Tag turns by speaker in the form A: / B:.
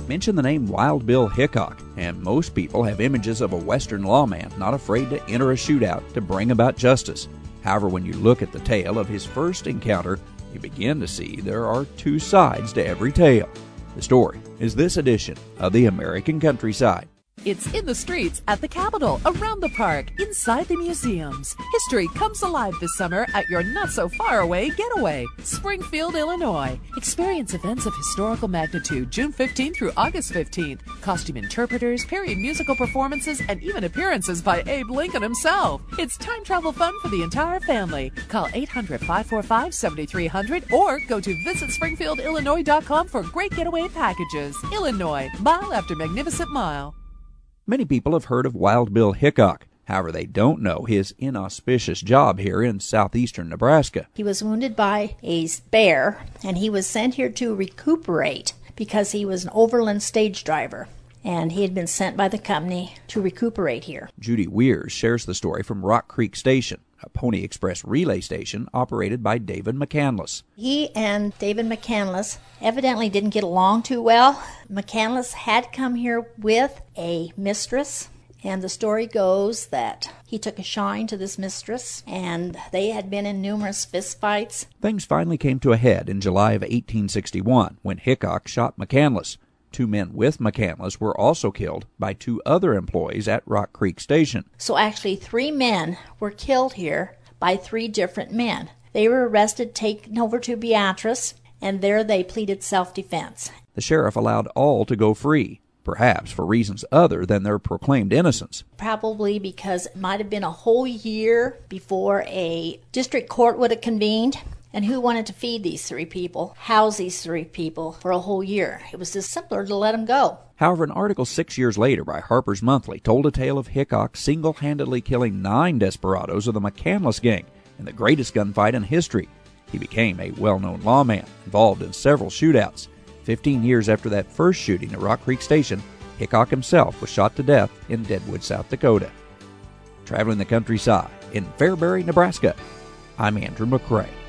A: Mention the name Wild Bill Hickok, and most people have images of a Western lawman not afraid to enter a shootout to bring about justice. However, when you look at the tale of his first encounter, you begin to see there are two sides to every tale. The story is this edition of the American Countryside.
B: It's in the streets, at the Capitol, around the park, inside the museums. History comes alive this summer at your not-so-far-away getaway, Springfield, Illinois. Experience events of historical magnitude June 15th through August 15th. Costume interpreters, period musical performances, and even appearances by Abe Lincoln himself. It's time travel fun for the entire family. Call 800-545-7300 or go to visitspringfieldillinois.com for great getaway packages. Illinois, mile after magnificent mile.
A: Many people have heard of Wild Bill Hickok. However, they don't know his inauspicious job here in southeastern Nebraska.
C: He was wounded by a bear, and he was sent here to recuperate because he was an overland stage driver, and he had been sent by the company to recuperate here.
A: Judy Weirs shares the story from Rock Creek Station, a Pony Express relay station operated by David McCandless.
C: He and David McCandless evidently didn't get along too well. McCandless had come here with a mistress, and the story goes that he took a shine to this mistress, and they had been in numerous fistfights.
A: Things finally came to a head in July of 1861 when Hickok shot McCandless. Two men with McCandless were also killed by two other employees at Rock Creek Station.
C: So actually 3 men were killed here by 3 different men. They were arrested, taken over to Beatrice, and there they pleaded self-defense.
A: The sheriff allowed all to go free, perhaps for reasons other than their proclaimed innocence.
C: Probably because it might have been a whole year before a district court would have convened. And who wanted to feed these 3 people, house these 3 people for a whole year? It was just simpler to let them go.
A: However, an article 6 years later by Harper's Monthly told a tale of Hickok single-handedly killing 9 desperados of the McCandless gang in the greatest gunfight in history. He became a well-known lawman involved in several shootouts. 15 years after that first shooting at Rock Creek Station, Hickok himself was shot to death in Deadwood, South Dakota. Traveling the countryside in Fairbury, Nebraska, I'm Andrew McCrae.